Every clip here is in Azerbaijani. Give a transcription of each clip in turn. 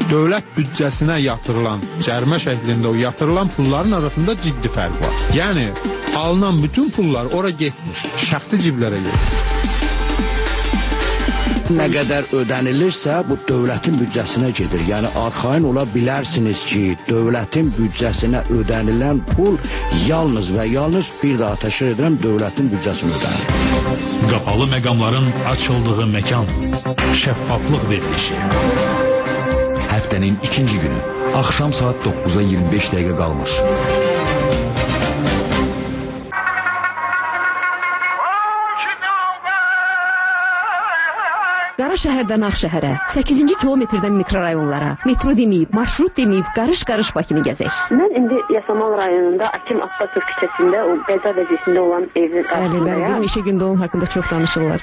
Dövlət büdcəsinə yatırılan, cərimə şəklində o yatırılan pulların arasında ciddi fərq var. Yəni, alınan bütün pullar ora getmiş, şəxsi ciblərə getmiş. Nə qədər ödənilirsə, bu dövlətin büdcəsinə gedir. Yəni, arxayın ola bilərsiniz ki, dövlətin büdcəsinə ödənilən pul yalnız və yalnız bir daha təşkil edirəm, dövlətin büdcəsinə ödənilir. Qapalı məqamların açıldığı məkan, şəffaflıq verilişi. Həftənin ikinci günü, axşam saat 9-a 25 dəqiqə qalmış. Qaraşəhərdən Ağşəhərə, 8-ci kilometrdən mikrorayonlara, metro deməyib, marşrut deməyib, qarış-qarış Bakını gəzək. Mən indi Yasamal rayonunda Akim Abbasov küçəsində o qəza vəziyyətində olan evin qarşısındayım. Bir neçə gündə onun haqqında çox danışırlar.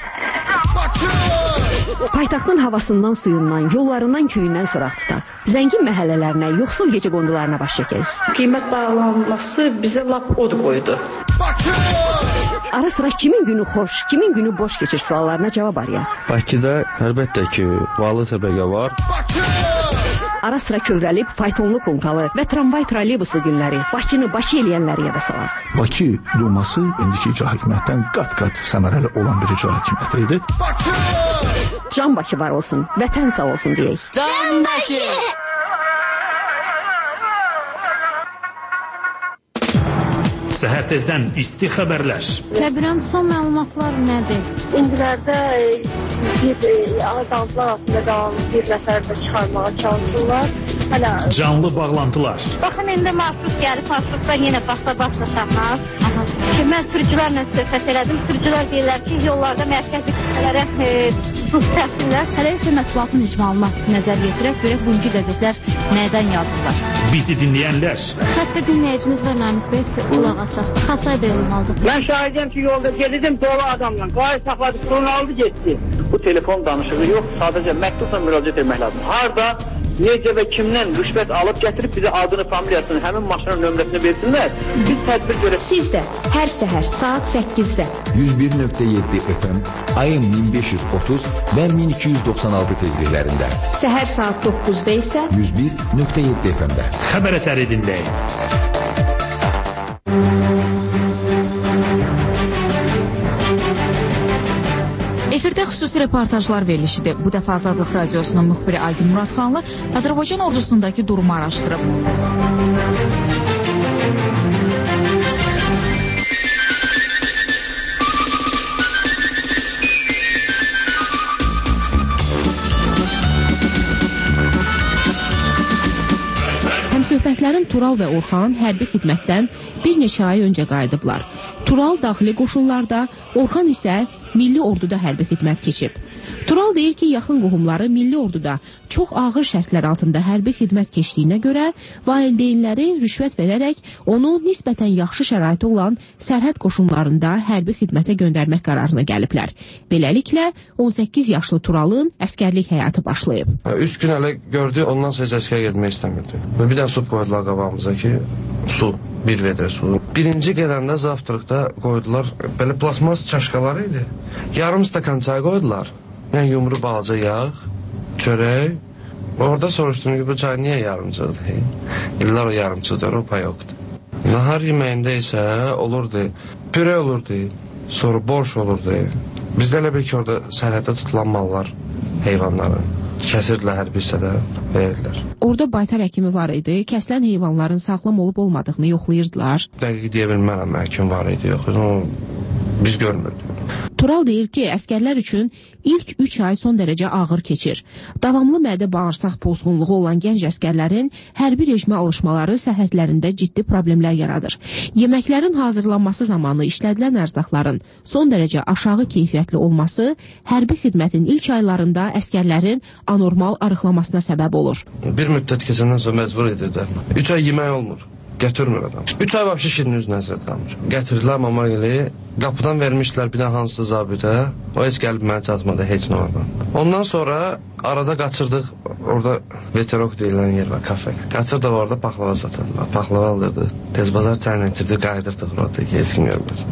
Paytaxtın havasından, suyundan, yollarından, köyündən soraq tutaq. Zəngin məhəllələrinə, yoxsul gecə qondularına baş çəkək. Qiymət bağlanması bizə lap od qoydu. Ara sıra kimin günü xoş, kimin günü boş keçir suallarına cavab arayaq. Bakıda əlbəttə ki, varlı təbəqə var. Ara sıra kövrəlib, faytonlu konkalı və tramvay trolleybusu günləri, Bakını Bakı eləyənləri yada salaq. Bakı Duması indiki icra hakimiyyətdən qat-qat səmərəli olan bir icra hakimiyyəti idi. Can Bakı var olsun, vətən sağ olsun deyək. Can Bakı! Səhər tezdən isti xəbərlər. Təbirən son məlumatlar nədir? İndilərdə bir azaltılar altında qalan bir nəfər də çıxarmağa çalışırlar. Canlı bağlantılar. Baxın, indi marşrut gəlib, marşrutda yenə basa-basa saxlar. Mən sürücülərlə söhbət elədim. Sürücülər deyirlər ki, yollarda mərkəzi küçələrə buz təxsinlər. Hələ isə mətbuatın icmalına nəzər yetirək, görək bugünkü qəzetlər nədən yazırlar. Bizi dinləyənlər. Xəttə dinləyicimiz var Namik Bey, qulaq asaq. Xasay Bey olmalıdır. Mən şahidəm ki, yolda gedirdim dolu adamla. Qayı saxladı, sonra aldı, getdi. Bu telefon danışığı yox, sadəcə məktubla müraciət etmək lazım. Harda, necə və kimdən rüşvət alıb gətirib bizə adını, familiyasını, həmin maşının nömrəsini versinlər. Biz tədbir görək. Siz də hər səhər saat 8-də 101.7 FM, AM 1530 və 1296 tezliklərində. Səhər saat 9-da isə 101.7 FM-də. Xəbər əsəri dinləyin. Efirdə xüsusi reportajlar verilişidir. Bu dəfə Azadlıq Radiosunun müxbiri Aygün Muradxanlı Azərbaycan ordusundakı durumu araşdırıb. Həmsöhbətlərin Tural və Orxan hərbi xidmətdən bir neçə ay öncə qayıdıblar. Tural daxili qoşunlarda, Orxan isə milli orduda hərbi xidmət keçib. Tural deyir ki, yaxın qohumları milli orduda çox ağır şərtlər altında hərbi xidmət keçdiyinə görə valideynləri rüşvət verərək onu nisbətən yaxşı şəraiti olan sərhəd qoşunlarında hərbi xidmətə göndərmək qərarına gəliblər. Beləliklə, 18 yaşlı Turalın əskərlik həyatı başlayıb. 3 gün hələ gördü, ondan sonra əskər getmək istəmirdi. Bir dənə su qoydular qabağımıza ki, su. Bir vedrə su. Birinci gələndə zavtırıqda qoydular, belə plasmas çaşqalar idi. Yarım stakan çay qoydular. Yəni yumru balaca yağ, çörək. Orada soruşdum ki, bu çay niyə yarımçıdır? İllər o yarımçıdır, o pay yoxdur. Nahar yeməyində isə olurdu, püre olurdu, sonra borş olurdu. Bizdə elə bir ki, orada sərhəddə tutulan mallar, heyvanları kəsirdilər, hər bir hissədə verirdilər. Orada baytar həkimi var idi, kəsilən heyvanların sağlam olub olmadığını yoxlayırdılar. Dəqiq deyə bilmərəm, həkim var idi, yox, biz görmürdük. Tural deyir ki, əskərlər üçün ilk 3 ay son dərəcə ağır keçir. Davamlı mədə-bağırsaq pozğunluğu olan gənc əskərlərin hərbi rejimə alışmaları səhhətlərində ciddi problemlər yaradır. Yeməklərin hazırlanması zamanı işlədilən ərzaqların son dərəcə aşağı keyfiyyətli olması hərbi xidmətin ilk aylarında əskərlərin anormal arıqlamasına səbəb olur. Bir müddət keçəndən sonra məcbur edirdi. 3 ay yemək olmur. Gətirmir adam. 3 ay vəbşi şirin üz nəzərdə almış. Gətirdilər mama elə, qapıdan vermişlər bir dənə hansısa zabitə. O heç gəlib mənə çatmadı, heç nə oradan. Ondan sonra arada qaçırdıq, orada veterok deyilən yer var, kafe. Qaçırdıq orada paxlava satırdılar. Paxlava alırdı. Tez bazar çayla içirdik, qayıdırdıq orada ki, heç kim görməsin.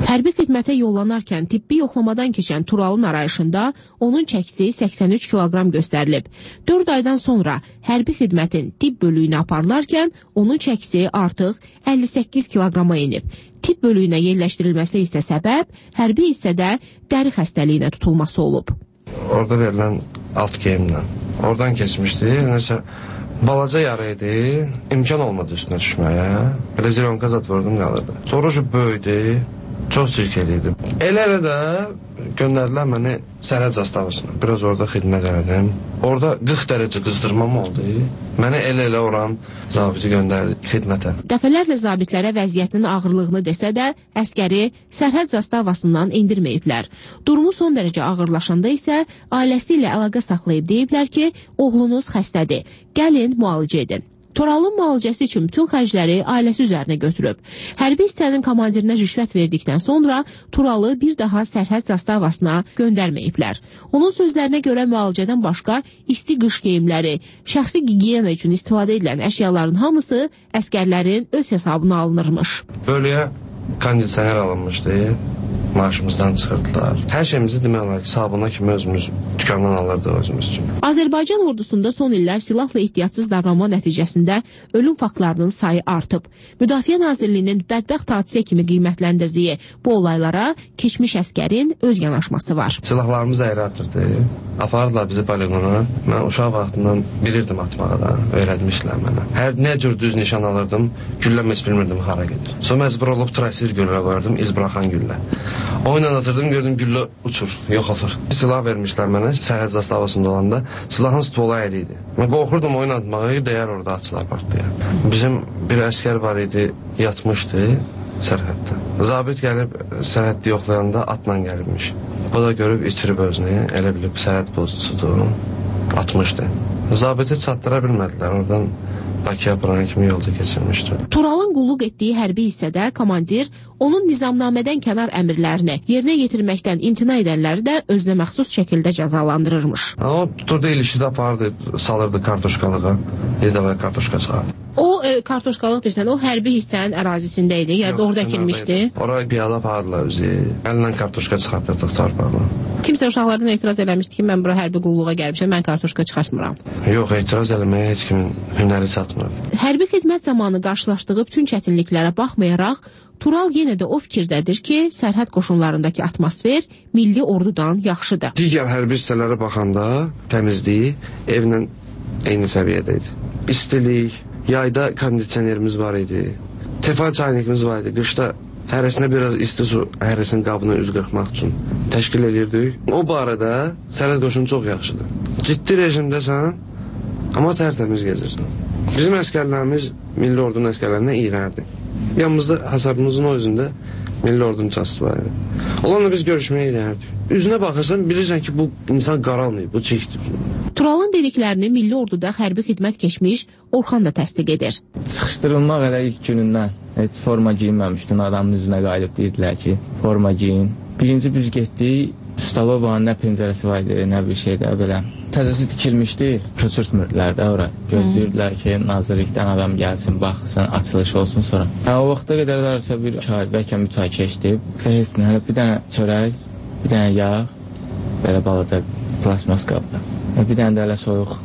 Hərbi xidmətə yollanarkən tibbi yoxlamadan keçən Turalın arayışında onun çəkisi 83 kiloqram göstərilib. 4 aydan sonra hərbi xidmətin tibb bölüyünə aparılarkən onun çəkisi artıq 58 kiloqrama inib. Tibb bölüyünə yerləşdirilməsi isə səbəb hərbi hissədə dəri xəstəliyinə tutulması olub. Orada verilən alt geyimlə. Oradan keçmişdi. Nəsə balaca yarı idi. İmkan olmadı üstünə düşməyə. Belə zironka zat vurdum qalırdı. Sonra şu böyüdü. Çox çirkeli idi. Elə də göndərdilər məni sərhəd zastavasına. Biraz orada xidmət elədim. Orada 40 dərəcə qızdırmam oldu. Məni elə oran zabiti göndərdi xidmətə. Dəfələrlə zabitlərə vəziyyətinin ağırlığını desə də, əskəri sərhəd zastavasından indirməyiblər. Durumu son dərəcə ağırlaşanda isə ailəsi ilə əlaqə saxlayıb deyiblər ki, oğlunuz xəstədir, gəlin müalicə edin. Turalın müalicəsi üçün bütün xərcləri ailəsi üzərinə götürüb. Hərbi hissənin komandirinə rüşvət verdikdən sonra Turalı bir daha sərhəd zastavasına göndərməyiblər. Onun sözlərinə görə müalicədən başqa isti qış geyimləri, şəxsi gigiyena üçün istifadə edilən əşyaların hamısı əskərlərin öz hesabına alınırmış. Bölüyə kondisioner alınmışdı. Maaşımızdan çıxırdılar. Hər şeyimizi demək olar ki, sabuna kimi özümüz dükandan alırdıq özümüz üçün. Azərbaycan ordusunda son illər silahla ehtiyatsız davranma nəticəsində ölüm faktlarının sayı artıb. Müdafiə Nazirliyinin bədbəxt hadisə kimi qiymətləndirdiyi bu olaylara keçmiş əskərin öz yanaşması var. Silahlarımız əyri atırdı. Apardılar bizi poligona. Mən uşaq vaxtından bilirdim atmağı da. Öyrətmişlər mənə. Hər nə cür düz nişan alırdım, gülləm heç bilmirdim hara gedir. Sonra məcbur olub trasir güllə qoyardım, iz buraxan güllə. Oyla atırdım, gördüm güllə uçur, yox atır. Silah vermişlər mənə sərhəd zastavasında olanda. Silahın stolu əyri idi. Mən qorxurdum oyun atmağı, dəyər orada açılar partlayar. Bizim bir əskər var idi, yatmışdı sərhəddə. Zabit gəlib sərhəddə yoxlayanda atla gəlibmiş. Bu da görüb itirib özünü, elə bilib sərhəd pozucusudur, atmışdı. Zabiti çatdıra bilmədilər, oradan Bakıya buranın kimi yolda keçirmişdi. Turalın qulluq etdiyi hərbi hissədə komandir onun nizamnamədən kənar əmrlərini yerinə yetirməkdən imtina edənləri də özünə məxsus şəkildə cəzalandırırmış. O tuturdu ilişidə apardı, salırdı kartoşkalığa, bir kartoşka çıxardı. O kartoşkalıq deyirsən, o hərbi hissənin ərazisində idi, yəni orada əkilmişdi. Oraya piyada apardılar özü, əlindən kartoşka çıxartırdıq torpaqla. Kimsə uşaqlardan etiraz eləmişdi ki, mən bura hərbi qulluğa gəlmişəm, mən kartoşka çıxartmıram. Yox, etiraz eləməyə heç kimin hünəri çatmırdı. Hərbi xidmət zamanı qarşılaşdığı bütün çətinliklərə baxmayaraq, Tural yenə də o fikirdədir ki, sərhəd qoşunlarındakı atmosfer milli ordudan yaxşıdır. Digər hərbi hissələrə baxanda təmizliyi evlə eyni səviyyədə idi. İstilik, yayda kondisionerimiz var idi, tefal çaynikimiz var idi, qışda hərəsinə biraz isti su, hərəsinin qabına üz qırxmaq üçün təşkil edirdik. O barədə sərhəd qoşunu çox yaxşıdır. Ciddi rejimdəsən, amma tərtəmiz gezirsən. Bizim əskərlərimiz milli ordunun əskərlərindən iyrənirdi. Yanımızda hesabımızın o üzündə milli ordunun çastı var idi. Onlarla biz görüşməyə iyrənirdik. Üzünə baxırsan, bilirsən ki, bu insan qaralmayıb, bu çəkdir. Turalın dediklərini milli orduda hərbi xidmət keçmiş Orxan da təsdiq edir. Çıxışdırılmaq elə ilk günündən heç forma giyinməmişdin, adamın üzünə qayıdıb deyirdilər ki, forma giyin. Birinci biz getdik, Stalobanın nə pəncərəsi var idi, nə bir şey də belə. Təzəsi tikilmişdi, köçürtmürdülər də ora. Gözləyirdilər ki, nazirlikdən adam gəlsin, baxsın, açılış olsun sonra. O vaxta qədər darısa bir çay, bəlkə mütay keçdi. Bir dənə çörək, bir dənə yağ, belə balaca plasmas qabda. Bir dənə də elə soyuq,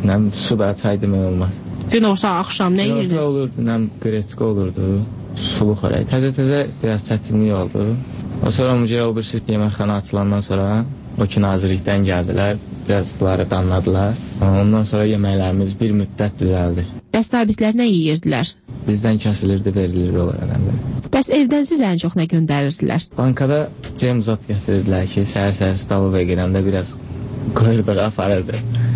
su da çay demək olmaz. Gün orta axşam nə yirdiniz? Orta olurdu, greçka olurdu, suluq oraya. Təzə-təzə biraz çətinlik oldu. Sonra mücəyə o bir yeməkxana açılandan sonra o ki nazirlikdən gəldilər, biraz bunları danladılar. Ondan sonra yeməklərimiz bir müddət düzəldi. Bəs zabitlər nə yeyirdilər? Bizdən kəsilirdi, verilirdi onlara. Bəs evdən siz ən çox nə göndərirdilər? Bankada cem zat gətirirdilər ki, səhər-səhər Stalovaya gedəndə biraz qoyurduq, aparırdı.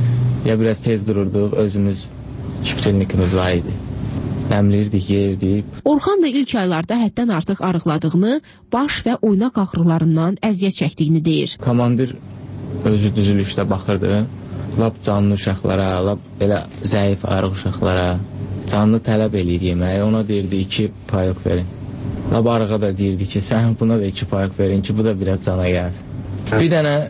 Ya biraz tez dururduq, özümüz kipçilnikimiz var idi. Dəmlirdik, yeyirdik. Orxan da ilk aylarda həddən artıq arıqladığını, baş və oynaq ağrılarından əziyyət çəkdiyini deyir. Komandir özü düzülüşdə baxırdı, lap canlı uşaqlara, lap belə zəif arıq uşaqlara, canlı tələb eləyir yeməyi, ona deyirdi 2 payıq verin. Lap arığa da deyirdi ki, sən buna da 2 payıq verin ki, bu da biraz cana gəlsin. Bir dənə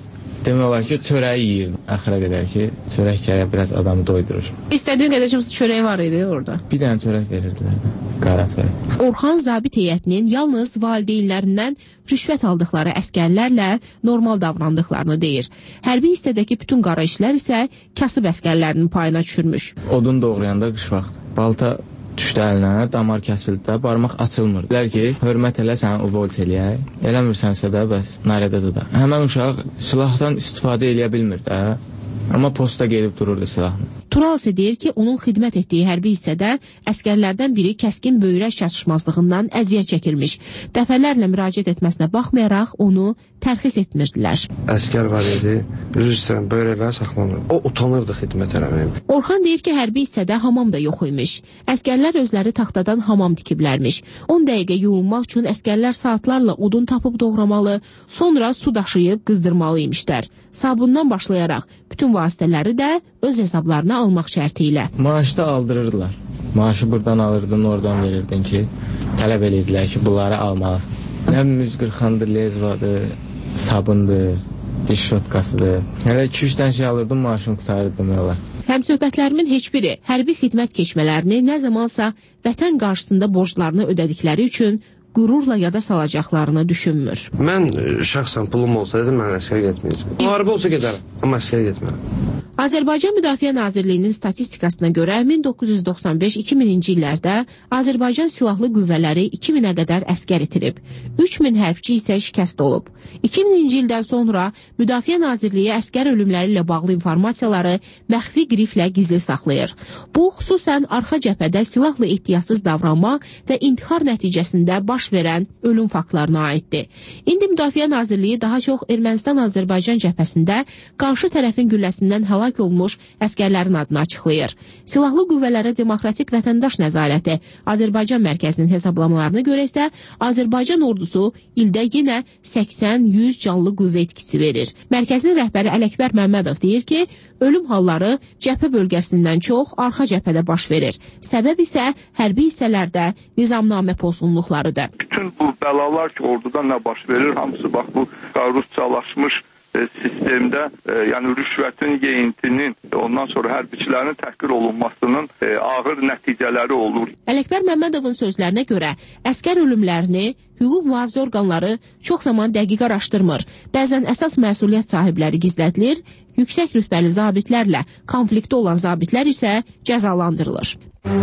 Demək olar ki, çörəyi yeyirdim. Axıra qədər ki, çörək gərək biraz adamı doydurur. İstədiyin qədər kimsə çörək var idi orada. Bir dənə çörək verirdilər. Qara çörək. Orxan zabit heyətinin yalnız valideynlərindən rüşvət aldıqları əskərlərlə normal davrandıqlarını deyir. Hərbi hissədəki bütün qara işlər isə kasıb əskərlərinin payına düşürmüş. Odun doğrayanda qış vaxtı. Balta düşdü əlinə, damar kəsildi də, barmaq açılmır. Deyirlər ki, hörmət elə, səni uvolt eləyək. Eləmirsənsə də, bəs naredədir da. Həmən uşaq silahdan istifadə eləyə bilmir də. Amma posta gedib dururdu silahını. Tural isə deyir ki, onun xidmət etdiyi hərbi hissədə əskərlərdən biri kəskin böyrək çatışmazlığından əziyyət çəkilmiş. Dəfələrlə müraciət etməsinə baxmayaraq onu tərxis etmirdilər. Əskər var idi, üzr istəyirəm, böyrəkləri saxlanır. O utanırdı xidmət eləməyim. Orxan deyir ki, hərbi hissədə hamam da yox imiş. Əskərlər özləri taxtadan hamam tikiblərmiş. 10 dəqiqə yuyunmaq üçün əskərlər saatlarla odun tapıb doğramalı, sonra su daşıyıb qızdırmalı imişlər. Sabundan başlayaraq bütün vasitələri də öz hesablarına almaq şərti ilə. Maaşı da aldırırdılar. Maaşı buradan alırdın, oradan verirdin ki, tələb edirdilər ki, bunları almalısın. Nə müzqırxandır, lezvadır, sabundur, diş şotkasıdır. Hələ 2-3 dənə şey alırdım, maaşını qutarırdı demək olar. Həmsöhbətlərimin heç biri hərbi xidmət keçmələrini nə zamansa vətən qarşısında borclarını ödədikləri üçün qürurla yada salacaqlarını düşünmür. Mən şəxsən pulum olsaydı, mən əskər getməyəcəm. Müharibə olsa gedərəm, amma əskər getmərəm. Azərbaycan Müdafiə Nazirliyinin statistikasına görə 1995-2000-ci illərdə Azərbaycan Silahlı Qüvvələri 2000-ə qədər əskər itirib. 3000 hərbçi isə şikəst olub. 2000-ci ildən sonra Müdafiə Nazirliyi əskər ölümləri ilə bağlı informasiyaları məxfi qriflə gizli saxlayır. Bu, xüsusən arxa cəbhədə silahla ehtiyatsız davranma və intihar nəticəsində baş verən ölüm faktlarına aiddir. İndi Müdafiə Nazirliyi daha çox Ermənistan-Azərbaycan cəbhəsində qarşı tərəfin gülləsindən həlak olmuş əskərlərin adını açıqlayır. Silahlı Qüvvələrə Demokratik Vətəndaş Nəzarəti Azərbaycan mərkəzinin hesablamalarına görə isə Azərbaycan ordusu ildə yenə 80-100 canlı qüvvə itkisi verir. Mərkəzin rəhbəri Ələkbər Məmmədov deyir ki, ölüm halları cəbhə bölgəsindən çox arxa cəbhədə baş verir. Səbəb isə hərbi hissələrdə nizamnamə pozğunluqlarıdır. Bütün bu bəlalar ki, orduda nə baş verir, hamısı bax bu rusçalaşmış sistemdə, yəni rüşvətin, yeyintinin, ondan sonra hərbiçilərin təhqir olunmasının ağır nəticələri olur. Ələkbər Məmmədovun sözlərinə görə əskər ölümlərini hüquq mühafizə orqanları çox zaman dəqiq araşdırmır. Bəzən əsas məsuliyyət sahibləri gizlədilir, yüksək rütbəli zabitlərlə konfliktdə olan zabitlər isə cəzalandırılır.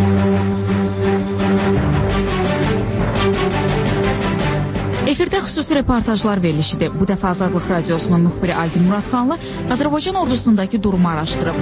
Efirdə xüsusi reportajlar verilişidir. Bu dəfə Azadlıq Radiosunun müxbiri Aygün Muradxanlı Azərbaycan ordusundakı durumu araşdırıb.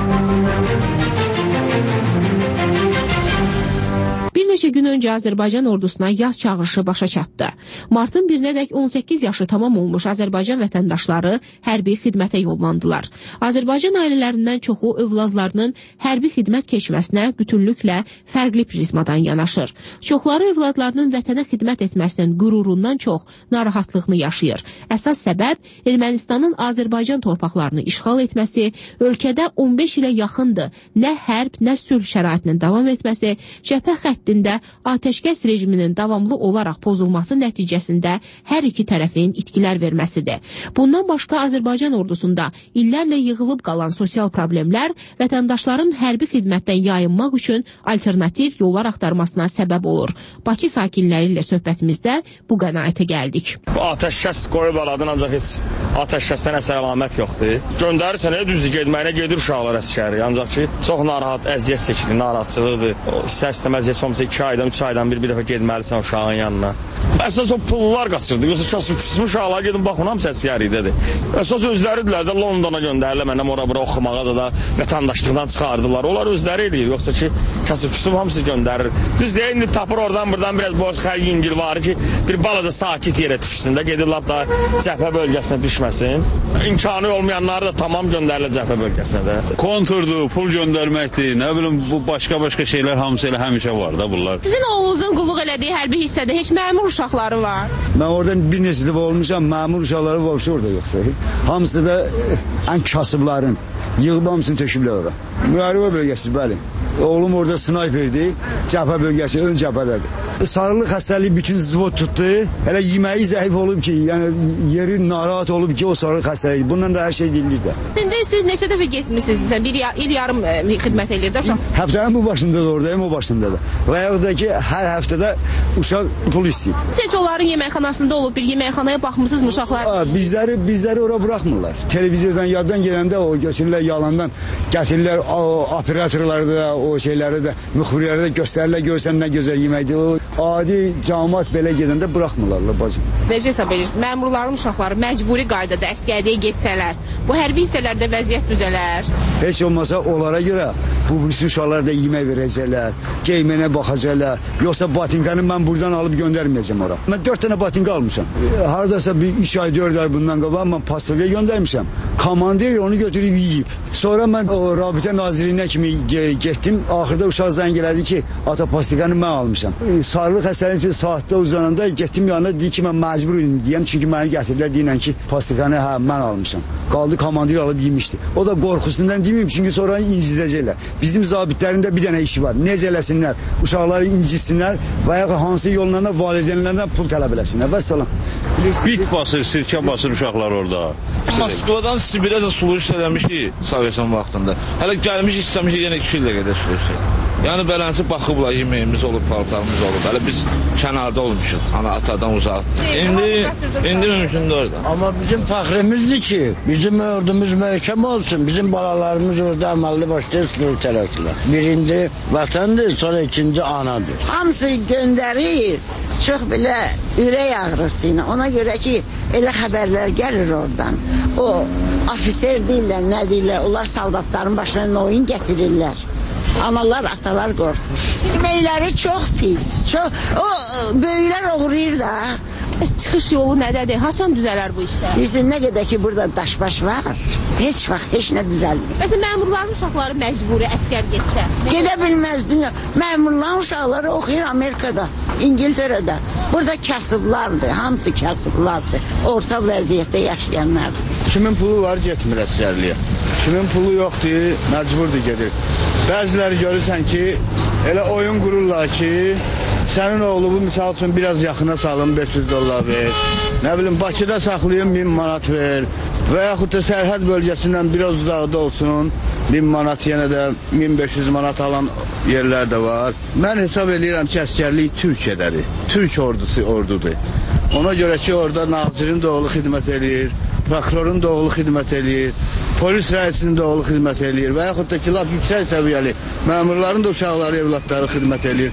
Bir neçə gün öncə Azərbaycan ordusuna yaz çağırışı başa çatdı. Martın 1-nədək 18 yaşı tamam olmuş Azərbaycan vətəndaşları hərbi xidmətə yollandılar. Azərbaycan ailələrindən çoxu övladlarının hərbi xidmət keçməsinə bütünlüklə fərqli prizmadan yanaşır. Çoxları övladlarının vətənə xidmət etməsinin qürurundan çox narahatlığını yaşayır. Əsas səbəb Ermənistanın Azərbaycan torpaqlarını işğal etməsi, ölkədə 15 ilə yaxındır nə hərb, nə sülh şəraitinin davam etməsi, cəbhə xəttində atəşkəs rejiminin davamlı olaraq pozulması nəticəsində hər iki tərəfin itkilər verməsidir. Bundan başqa Azərbaycan ordusunda illərlə yığılıb qalan sosial problemlər vətəndaşların hərbi xidmətdən yayınmaq üçün alternativ yollar axtarmasına səbəb olur. Bakı sakinləri ilə söhbətimizdə bu qənaətə gəldik. Atəşkəs qoyub aladın, ancaq heç atəşkəsdən əsər əlamət yoxdur. Göndərirsən, düzdür getməyinə gedir uşaqlar əskəri, ancaq ki, çox narahat, əziyyət çəkilir, narahatçılıqdır. İstər-istəməz heç olmasa 2 aydan, 3 aydan bir dəfə getməlisən uşağın yanına. Əsas o pullar qaçırdı. Yoxsa kasıbçısın uşaqlar gedin baxın, hamısı əskəriydədir. Əsas özləridirlər də Londona göndərirlər, məndən ora-bura oxumağa da vətəndaşlıqdan çıxardılar. Onlar özləri eləyir, yoxsa ki, kasıbçısı hamısı göndərir. Düz deyək, indi tapır oradan-buradan biraz borc xərc yüngül var ki, bir balaca sakit yerə düşsün də, gedir lap da cəbhə bölgəsinə düşməsin. İmkanı olmayanları da tamam göndərilir cəbhə bölgəsinə də. Konturdur, pul göndərməkdir, nə bilim, bu başqa-başqa şeylər hamısı elə həmişə var da bunlar. Sizin oğlunuzun qulluq elədiyi hərbi hissədə heç məmur uşaqları var? Mən oradan bir neçə dəfə olmuşam, məmur uşaqları var, orada yoxdur. Hamısı da ən kasıbların, yığıb hamısını töküblər ora. Müharibə bölgəsi, bəli. Oğlum orada snayperdir, cəbhə bölgəsi ön cəbhədədir. sarılıq xəstəliyi bütün zvod tutdu. Hələ yeməyi zəif olub ki, yəni yeri narahat olub ki, o sarılıq xəstəliyi. Bundan da hər şey deyilir də. İndi siz neçə dəfə getmisiniz? Məsələn, il yarım xidmət edir də uşaq. Həftənin bu başında da oradayım, o başında da. Və yaxud da ki, hər həftədə uşaq pul istəyir. Siz onların yeməkxanasında olub bir yeməkxanaya baxmısınız mı uşaqlar? Bizləri ora buraxmırlar. Televizordan yaddan gələndə o götürürlər yalandan, gətirirlər operatorları da, o şeyləri də, müxbirləri də göstərirlər, görsən nə gözəl yeməkdir. O adi cəmaət belə gedəndə buraxmırlar bacım. Necə hesab edirsiniz? Məmurların uşaqları məcburi qaydada əsgərliyə getsələr, bu hərbi hissələrdə vəziyyət düzələr. Heç olmasa onlara görə bu uşaqlar da yemək verəcəklər, geyimənə baxacaqlar. Yoxsa batinkanı mən buradan alıb göndərməyəcəm ora. Mən 4 dənə batinka almışam. Hardasa bir 3 ay 4 ay bundan qabaq mən pastoviyə göndərmişəm. Komandir onu götürüb yeyib. Sonra mən o Rabitə Nazirliyinə kimi getdim. Axırda uşaq zəng elədi ki, ata pastikanı mən almışam. Sarılıq xəstəliyi saatda uzananda getdim yanına dedi ki, mən məcbur idim deyəm. Çünki məni gətirdilər deyilən ki, pastikanı mən almışam. Qaldı komandir alıb yemişdi. O da qorxusundan deməyim çünki sonra incidəcəklər. Bizim zabitlərin də bir dənə işi var. Necə eləsinlər, uşaqları incitsinlər və ya hansı yolla da valideynlərdən pul tələb eləsinlər. Vəssalam. Bit basır, sirkə basır uşaqlar orada. Moskvadan Sibirə də sulu iş eləmişik Sovetun vaxtında. Hələ gəlmiş istəmişik yenə 2 illə qədər sulu iş. Yəni belənçi baxıblar, yeməyimiz olub, paltarımız olub. Hələ biz kənarda olmuşuq, ana atadan uzaqdır. İndi mümkündür orada. Amma bizim fəxrimizdir ki, bizim ordumuz möhkəm olsun, bizim balalarımız orada əməlli başlayır, sınır tələsilər. Birinci vətəndir, sonra ikinci anadır. Hamısı göndərir, çox belə ürək ağrısı ilə. Ona görə ki, elə xəbərlər gəlir oradan. O, ofisier deyirlər, nə deyirlər, onlar saldatların başına oyun gətirirlər. Analar, atalar qorxur. Yeməkləri çox pis. O, böyüklər oğrayır da. Çıxış yolu nədədir? Haçan düzələr bu işdə? Bizim nə qədər ki, burada daşbaş var, heç vaxt, heç nə düzəlmir. Məsələn, məmurların uşaqları məcburi əskər getsə? Gedə bilməz dünya. Məmurların uşaqları oxuyur Amerikada, İngiltərədə. Burada kasıblardır, hamısı kasıblardır. Orta vəziyyətdə yaşayanlardır. Kimin pulu var, getmir əskərliyə. Kimin pulu yoxdur, məcburdur gedir. Bəziləri görürsən ki, elə oyun qururlar ki, sənin oğlu bu misal üçün biraz yaxına salın, $500 ver. Nə bilim, Bakıda saxlayın, 1000 manat ver. Və yaxud da sərhəd bölgəsindən biraz uzaqda olsun, 1000 manat, yenə də 1500 manat alan yerlər də var. Mən hesab edirəm ki, əskərlik Türkiyədədir. Türk ordusu ordudur. Ona görə ki, orada nazirin də oğlu xidmət edir, prokurorun da oğlu xidmət edir, polis rəisinin də oğlu xidmət edir və yaxud da ki, laf yüksək səviyyəli məmurların da uşaqları, evlatları xidmət edir.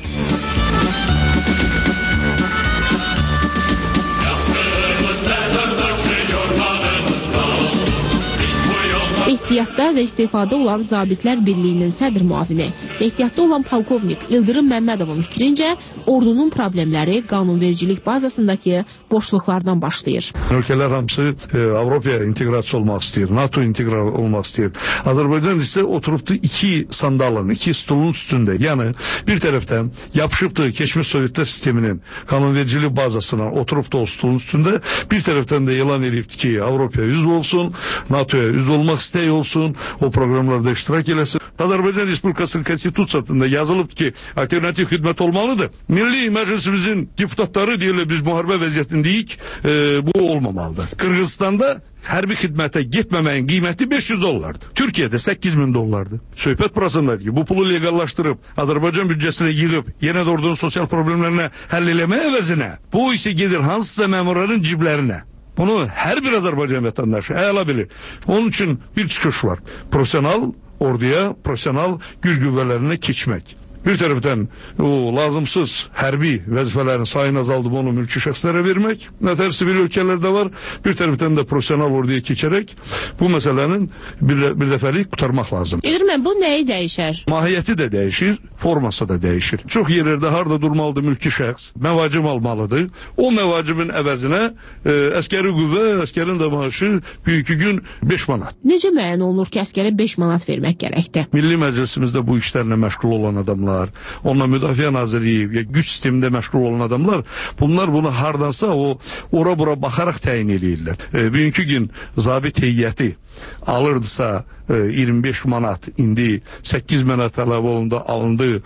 Ehtiyatda və istifada olan Zabitlər Birliyinin sədr müavini, ehtiyatda olan polkovnik İldırım Məmmədovun fikrincə, ordunun problemləri qanunvericilik bazasındakı boşluqlardan başlayır. Ölkələr hamısı Avropaya inteqrasiya olmaq istəyir, NATO inteqrasiya olmaq istəyir. Azərbaycan isə oturubdu 2 sandalın, 2 stolun üstündə. Yəni, bir tərəfdən yapışıbdı keçmiş Sovetlər sisteminin qanunvericilik bazasına oturubdu o stolun üstündə, bir tərəfdən də elan edibdi ki, Avropaya üzv olsun, NATOya üzv olmaq istəyi olsun, o proqramlarda iştirak eləsin. Azərbaycan Respublikasının konstitusiyasında yazılıb ki, alternativ xidmət olmalıdır. Milli Məclisimizin deputatları deyirlər, biz müharibə vəziyyətindəyik, bu olmamalıdır. Qırğızstanda hərbi xidmətə getməməyin qiyməti $500. Türkiyədə $8000. Söhbət burasındadır ki, bu pulu legallaşdırıb, Azərbaycan büdcəsinə yığıb, yenə də ordunun sosial problemlərinə həll eləmək əvəzinə, bu isə gedir hansısa məmurların ciblərinə. Bunu hər bir Azərbaycan vətəndaşı əla bilir. Onun üçün bir çıxış var. Profesional orduya, profesional güc qüvvələrinə keçmək. Bir tərəfdən o lazımsız hərbi vəzifələrin sayını azaldıb onu mülki şəxslərə vermək, nətər sivil ölkələrdə var. Bir tərəfdən də profesional orduya keçərək bu məsələnin bir dəfəlik qutarmaq lazım. Mən bu nəyi dəyişər? Mahiyyəti də dəyişir, forması da dəyişir. Çox yerlərdə harda durmalıdır mülki şəxs, məvacib almalıdır. O məvacibin əvəzinə əskəri qüvvə, əskərin də maaşı bir-iki gün 5 manat. Necə müəyyən olunur ki, əskərə 5 manat vermək gərəkdir? Milli Məclisimizdə bu işlərlə məşğul olan adamlar adamlar, onunla Müdafiə Nazirliyi, güc sistemində məşğul olan adamlar, bunlar bunu hardansa ora-bura baxaraq təyin edirlər. Bugünkü gün zabit heyəti alırdısa 25 manat, indi 8 manat əlavə olunda alındı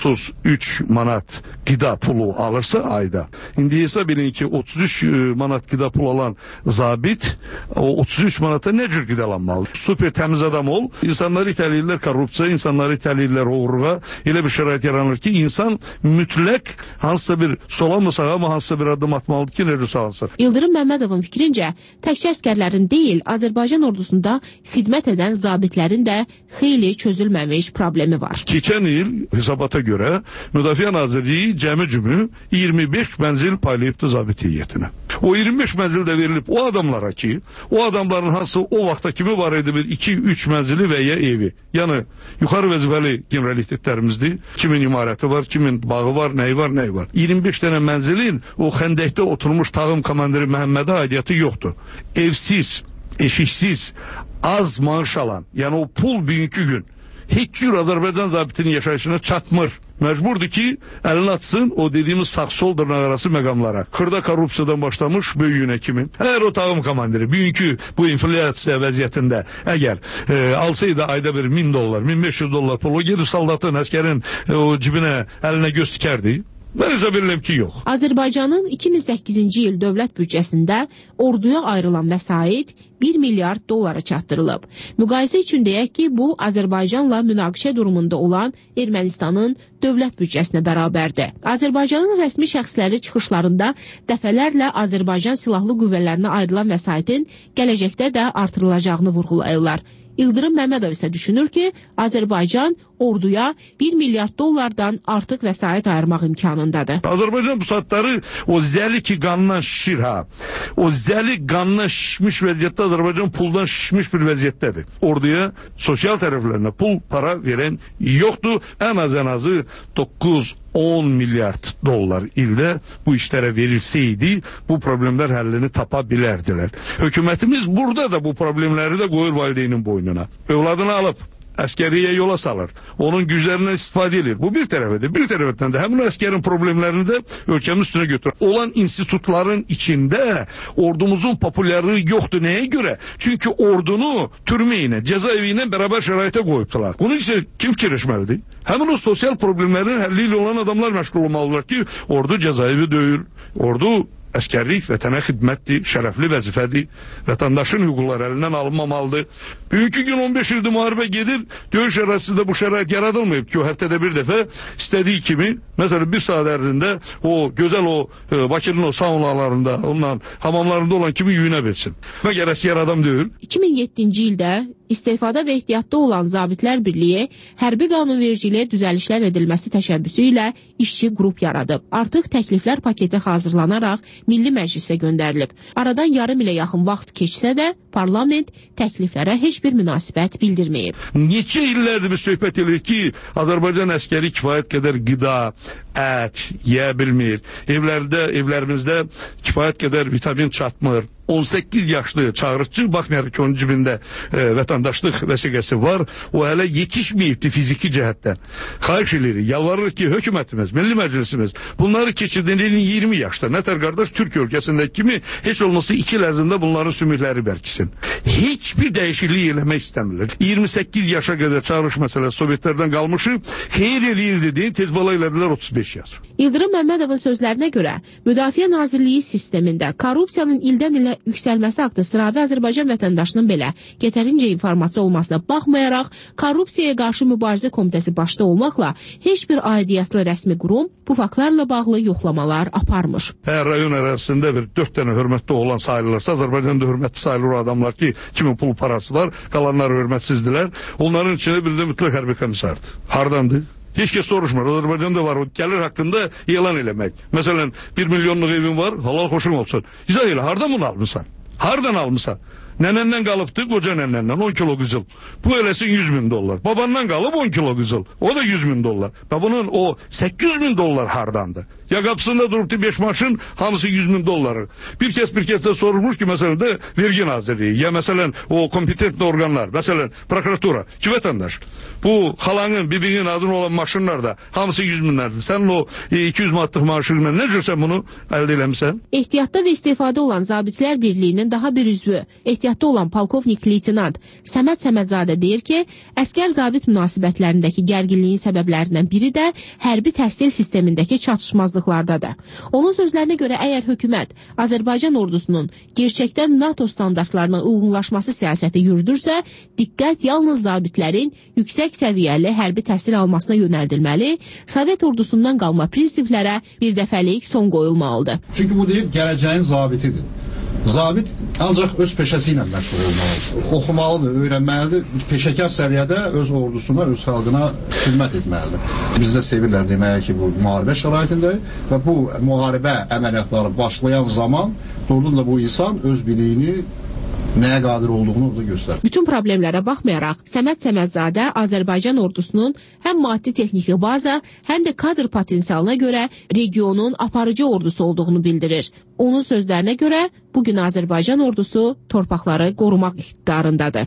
33 manat qida pulu alırsa ayda. İndi hesab edin ki 33 manat qida pulu alan zabit o 33 manata nə cür qidalanmalı? Super təmiz adam ol, insanları itələyirlər korrupsiya, insanları itələyirlər uğurluğa, elə bir şərait yaranır ki, insan mütləq hansısa bir sola mı sağa mı hansısa bir adım atmalıdır ki, necə sağlansın. Yıldırım Məmmədovun fikrincə, təkcə əskərlərin deyil, Azərbaycan ordusunda xidmət edən zabitlərin də xeyli çözülməmiş problemi var. Keçən il hesabata görə Müdafiə Nazirliyi cəmi-cümü 25 mənzil paylayıbdı zabit heyətinə. O 25 mənzil də verilib o adamlara ki, o adamların hansı o vaxta kimi var idi bir 2-3 mənzili və ya evi. Yəni, yuxarı vəzifəli generalitetlərimizdir. Kimin imarəti var, kimin bağı var, nəyi var, nəyi var. 25 dənə mənzilin o xəndəkdə oturmuş tağım komandiri Məhəmmədə aidiyyatı yoxdur. Evsiz, eşiksiz, az maaş alan, yəni o pul bugünkü gün heç cür Azərbaycan zabitinin yaşayışına çatmır. Məcburdur ki, əlini atsın o dediğimiz sağ-sol dırnaqarası məqamlara. Xırda korrupsiyadan başlamış böyüyünə kimin. Əgər o tağım komandiri bugünkü bu inflyasiya vəziyyətində əgər alsaydı ayda bir $1000, $1500 pulu gedib saldatın, əskərin o cibinə, əlinə göz tikərdi. Mən hesab edirəm ki, yox. Azərbaycanın 2008-ci il dövlət büdcəsində orduya ayrılan vəsait 1 milyard dollara çatdırılıb. Müqayisə üçün deyək ki, bu Azərbaycanla münaqişə durumunda olan Ermənistanın dövlət büdcəsinə bərabərdir. Azərbaycanın rəsmi şəxsləri çıxışlarında dəfələrlə Azərbaycan silahlı qüvvələrinə ayrılan vəsaitin gələcəkdə də artırılacağını vurğulayırlar. Yıldırım Məmmədov isə düşünür ki, Azərbaycan orduya 1 milyard dollardan artıq vəsait ayırmaq imkanındadır. Azərbaycan bu saatları o zəli ki qanından şişir ha. O zəli qanından şişmiş vəziyyətdə Azərbaycan puldan şişmiş bir vəziyyətdədir. Orduya sosial tərəflərinə pul para verən yoxdur. Ən azı 9-10 milyard dollar ildə bu işlərə verilseydi bu problemlər həllini tapa bilərdilər. Hökumətimiz burada da bu problemləri də qoyur valideynin boynuna. Övladını alıb əskəriyə yola salır. Onun güclərindən istifadə edir. Bu bir tərəfədir. Bir tərəfdən də həmin əskərin problemlərini də ölkəmin üstünə götürür. Olan institutların içində ordumuzun populyarlığı yoxdur. Nəyə görə? Çünki ordunu türmə ilə, cəzaevi ilə bərabər şəraitə qoyubdular. Bunu isə kim fikirləşməlidir? Həmin o sosial problemlərin həlli ilə olan adamlar məşğul olmalıdırlar ki, ordu cəzaevi deyil. Ordu əskərlik vətənə xidmətdir, şərəfli vəzifədir, vətəndaşın hüquqları əlindən alınmamalıdır. Bugünkü gün 15 ildir müharibə gedir, döyüş ərazisində bu şərait yaradılmayıb ki, o həftədə bir dəfə istədiyi kimi, məsələn bir saat ərzində o gözəl o Bakının o saunalarında, onunla hamamlarında olan kimi yuyuna bilsin. Məgər əskər adam deyil. 2007-ci ildə istefada və ehtiyatda olan Zabitlər Birliyi hərbi qanunvericiliyə düzəlişlər edilməsi təşəbbüsü ilə işçi qrup yaradıb. Artıq təkliflər paketi hazırlanaraq Milli Məclisə göndərilib. Aradan yarım ilə yaxın vaxt keçsə də parlament təkliflərə heç bir münasibət bildirməyib. Neçə illərdir bir söhbət edilir ki, Azərbaycan əskəri kifayət qədər qida, ət yeyə bilmir. Evlərimizdə kifayət qədər vitamin çatmır. 18 yaşlı çağrıcı baxmayaraq ki, onun cibində vətəndaşlıq vəsiqəsi var, o hələ yetişməyibdi fiziki cəhətdən. Xahiş edirik, yalvarırıq ki, hökumətimiz, Milli Məclisimiz bunları keçirdiyinin 20 yaşda, nətər qardaş Türkiyə ölkəsindəki kimi heç olmasa 2 il ərzində bunların sümükləri bərkisin. Heç bir dəyişiklik eləmək istəmirlər. 28 yaşa qədər çağırış məsələsi Sovetlərdən qalmışı, xeyir eləyirdi deyin, tez bala elədilər 35 yaş. Yıldırım Məmmədovun sözlərinə görə, Müdafiə Nazirliyi sistemində korrupsiyanın ildən ilə yüksəlməsi haqda sıravi Azərbaycan vətəndaşının belə yetərincə informasiya olmasına baxmayaraq, korrupsiyaya qarşı mübarizə komitəsi başda olmaqla heç bir aidiyyatlı rəsmi qurum bu faktlarla bağlı yoxlamalar aparmış. Əgər rayon ərazisində bir 4 dənə hörmətli olan sayılırsa, Azərbaycanda hörmətli sayılır adamlar ki, kimin pul parası var, qalanlar hörmətsizdirlər. Onların içində bir də mütləq hərbi komissardır. Hardandır? Heç kəs soruşmur. Azərbaycanda var o gəlir haqqında elan eləmək. Məsələn, 1 milyonluq evin var, halal xoşun olsun. İzah elə, hardan bunu almışsan? Hardan almışsan? Nənəndən qalıbdı, qoca nənəndən 10 kilo qızıl. Bu eləsin 100 min dollar. Babandan qalıb 10 kilo qızıl. O da 100 min dollar. Və bunun o 800 min dollar hardandır? Ya qapısında durubdu 5 maşın, hamısı 100 bin dolları. Bir kez de sorulmuş ki mesela de vergi nazirliği ya mesela o kompetentli organlar, mesela prokuratura, ki vatandaş. Bu halanın, bibinin adına olan maşınlarda hamısı 100 binlerdir. Sen o 200 manatlıq maaşıyla ne cürsən bunu əldə eləmişsən? Ehtiyatda və istifadə olan Zabitlər Birliyinin daha bir üzvü, ehtiyatda olan polkovnik leytenant Səməd Səmədzadə deyir ki, əskər-zabit münasibətlərindəki gərginliyin səbəblərindən biri də hərbi təhsil sistemindəki çatışmazlıqlardadır. Onun sözlərinə görə əgər hökumət Azərbaycan ordusunun gerçəkdən NATO standartlarına uyğunlaşması siyasəti yürüdürsə, diqqət yalnız zabitlərin yüksək səviyyəli hərbi təhsil almasına yönəldilməli, Sovet ordusundan qalma prinsiplərə bir dəfəlik son qoyulmalıdır. Çünki bu deyir, gələcəyin zabitidir. Zabit ancaq öz peşəsi ilə məşğul olmalıdır. Oxumalıdır, öyrənməlidir, peşəkar səviyyədə öz ordusuna, öz xalqına xidmət etməlidir. Bizdə sevirlər demək ki, bu müharibə şəraitindəyik və bu müharibə əməliyyatları başlayan zaman doğrudan da bu insan öz biliyini nəyə qadir olduğunu orada göstərir. Bütün problemlərə baxmayaraq, Səməd Səmədzadə Azərbaycan ordusunun həm maddi texniki baza, həm də kadr potensialına görə regionun aparıcı ordusu olduğunu bildirir. Onun sözlərinə görə, bugün Azərbaycan ordusu torpaqları qorumaq iqtidarındadır.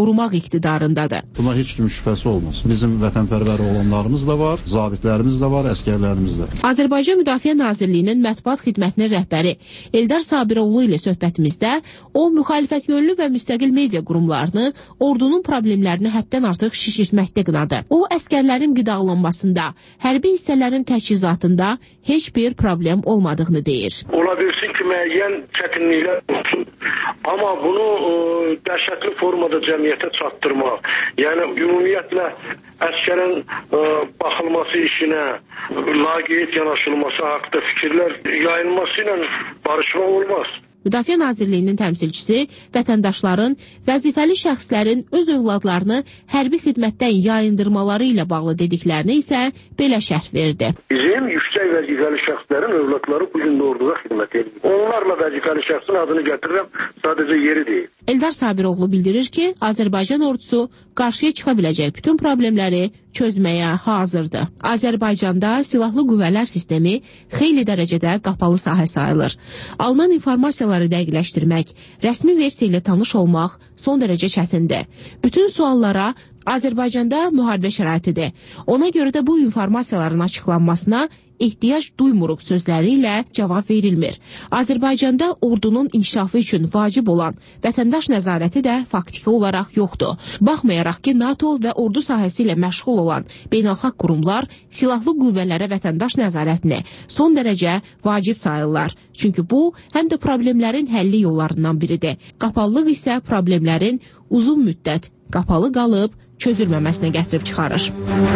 Buna heç kimin şübhəsi olmaz. Bizim vətənpərvər olanlarımız da var, zabitlərimiz də var, əskərlərimiz də. Azərbaycan Müdafiə Nazirliyinin mətbuat xidmətinin rəhbəri Eldar Sabiroğlu ilə söhbətimizdə o, müxalifət yönlü və müstəqil media qurumlarını ordunun problemlərini həddən artıq şişirtməkdə qınadı. O, əskərlərin qidalanmasında, hərbi hissələrin təchizatında heç bir problem olmadığını deyir. Ola bilsin ki, müəyyən çətinliklər olsun. Amma bunu dəhşətli formada cəmiyyətə çatdırmaq, yəni ümumiyyətlə əskərin baxılması işinə, laqeyd yanaşılması haqda fikirlər yayılması ilə barışmaq olmaz. Müdafiə Nazirliyinin təmsilçisi vətəndaşların, vəzifəli şəxslərin öz övladlarını hərbi xidmətdən yayındırmaları ilə bağlı dediklərini isə belə şərh verdi. Bizim yüksək vəzifəli şəxslərin övladları bugün orduda xidmət edir. Onlarla vəzifəli şəxsin adını gətirirəm, sadəcə yeri deyil. Eldar Sabiroğlu bildirir ki, Azərbaycan ordusu qarşıya çıxa biləcək bütün problemləri çözməyə hazırdır. Azərbaycanda silahlı qüvvələr sistemi xeyli dərəcədə qapalı sahə sayılır. Alınan informasiyaları dəqiqləşdirmək, rəsmi versiya ilə tanış olmaq son dərəcə çətindir. Bütün suallara Azərbaycanda müharibə şəraitidir. Ona görə də bu informasiyaların açıqlanmasına ehtiyac duymuruq sözləri ilə cavab verilmir. Azərbaycanda ordunun inkişafı üçün vacib olan vətəndaş nəzarəti də faktiki olaraq yoxdur. Baxmayaraq ki, NATO və ordu sahəsi ilə məşğul olan beynəlxalq qurumlar silahlı qüvvələrə vətəndaş nəzarətini son dərəcə vacib sayırlar. Çünki bu, həm də problemlərin həlli yollarından biridir. Qapalılıq isə problemlərin uzun müddət qapalı qalıb çözülməməsinə gətirib çıxarır.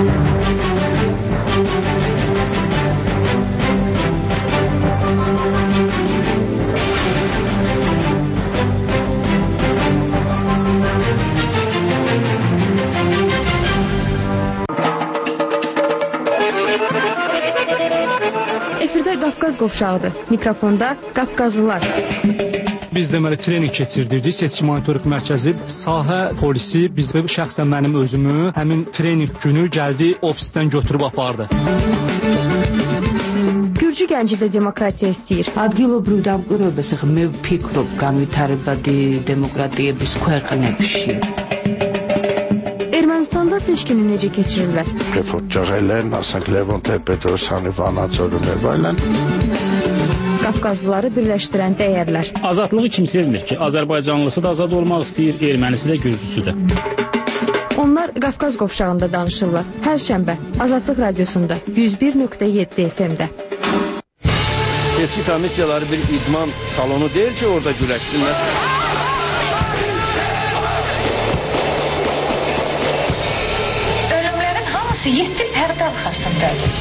Efirdə Qafqaz qovşağıdır. Mikrofonda Qafqazlılar. Biz deməli trening keçirdirdik. Seçki monitorinq mərkəzi, sahə polisi, biz şəxsən mənim özümü həmin trening günü gəldi ofisdən götürüb apardı. Gürcü gənci də demokratiya istəyir. ადგილობრივ დამკვირვებელს მე ვფიქრობ განვითარებადი დემოკრატიების ქვეყნებში. Ermənistanda seçkini necə keçirirlər? Reformçılar, asaq Levon Petrosyanı vanaçorunlar var. Qafqazlıları birləşdirən dəyərlər. Azadlığı kim sevmir ki? Azərbaycanlısı da azad olmaq istəyir, ermənisi də gürcüsü də. Onlar Qafqaz qovşağında danışırlar. Hər şənbə Azadlıq Radiosunda 101.7 FM-də. Seçki komissiyaları bir idman salonu deyil ki, orada güləşsinlər. Ölümlərin hamısı 7 pərdə arxasındadır.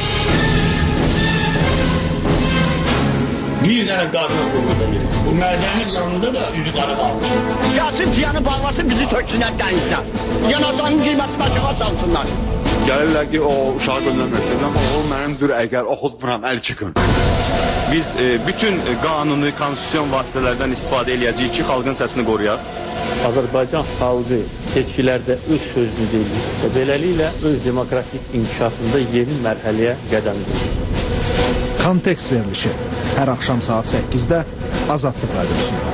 Bir dənə qarına qurulda verir. Bu mədənin yanında da üzü qara qalmış. Yasin ciyanı bağlasın, bizi töksünlər dənizdən. Yanacağının qiyməti başına salsınlar. Gəlirlər ki, o uşağı göndərməsin, amma o mənimdir, əgər oxutmuram, əl çıxın. Biz bütün qanuni, konstitusyon vasitələrdən istifadə eləyəcəyik ki, xalqın səsini qoruyaq. Azərbaycan xalqı seçkilərdə öz sözünü deyir və beləliklə öz demokratik inkişafında yeni mərhələyə qədəm qoyur. Kontekst verilişi hər axşam saat 8-də Azadlıq Radiosunda.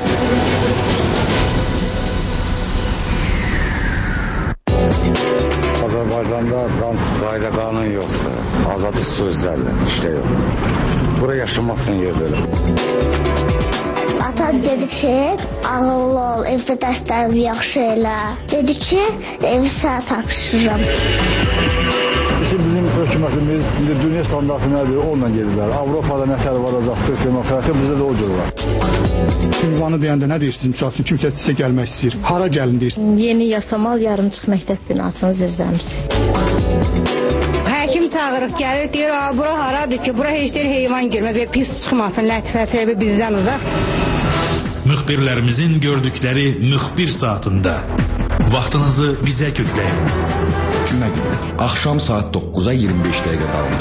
Azərbaycanda qayda qanun yoxdur. Azadlıq sözlərlə işlə yox. Bura yaşamasın yer belə. Ata dedi ki, ağıllı ol, evdə dərslərimi yaxşı elə. Dedi ki, evi sənə tapşırıram. Bizim hökumətimiz dünya standartı nədir, onunla gedirlər. Avropada nətər varacaqdır, demokratiya bizdə də o cür var. Ünvanı deyəndə nə deyirsiniz? Misal üçün kimsə sizə gəlmək istəyir. Hara gəlin deyirsiniz? Yeni Yasamal yarımçıq məktəb binasının zirzəmisi. Həkim çağırıq gəlir, deyir, bura haradır ki, bura heç deyir heyvan girməz və pis çıxmasın, lətifəsi bizdən uzaq. Müxbirlərimizin gördükləri müxbir saatında vaxtınızı bizə kökləyin. Cümə günü axşam saat 9-a 25 dəqiqə qalmış.